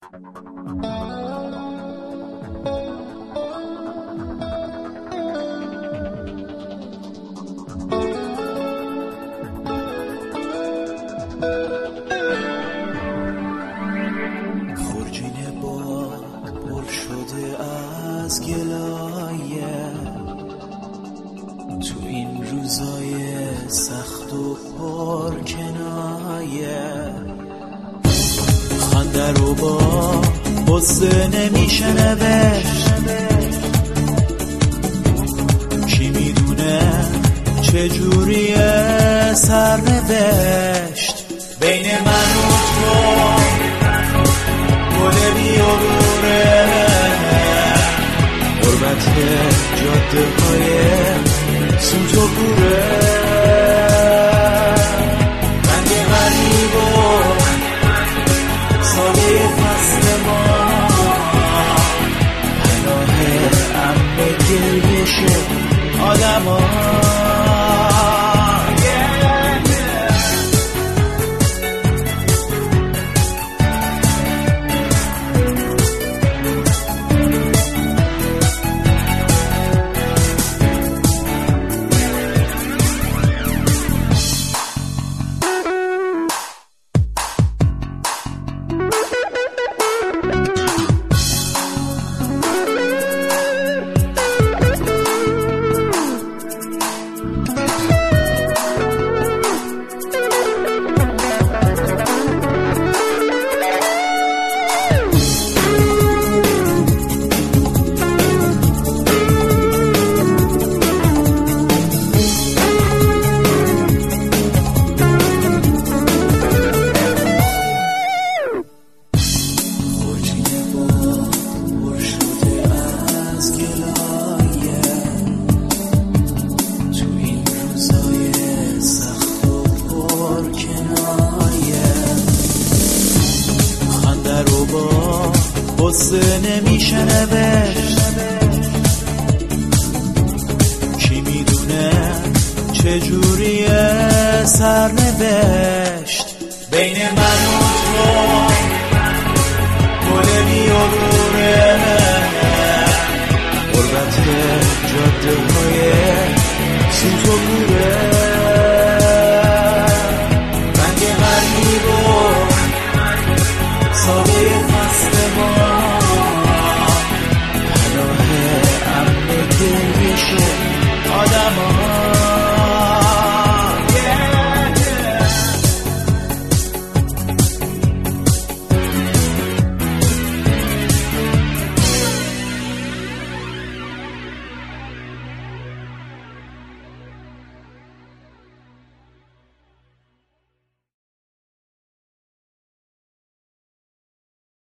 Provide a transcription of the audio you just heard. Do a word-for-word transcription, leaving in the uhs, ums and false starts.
خورجین باد پر شده از گلایه، تو این روزای سخت و پر کنایه، خنده رو با غصه نمیشه نوشت، کی میدونه چجوریه سرنوشت، بین من و تو گل بیابونه، غربت جاده های سوت و کوره، رنگ غریب و ساده فصل ما، پناه امن گریش آدم ها. غصه نمیشه نوشت، کی میدونه چجوریه سرنوشت، بین من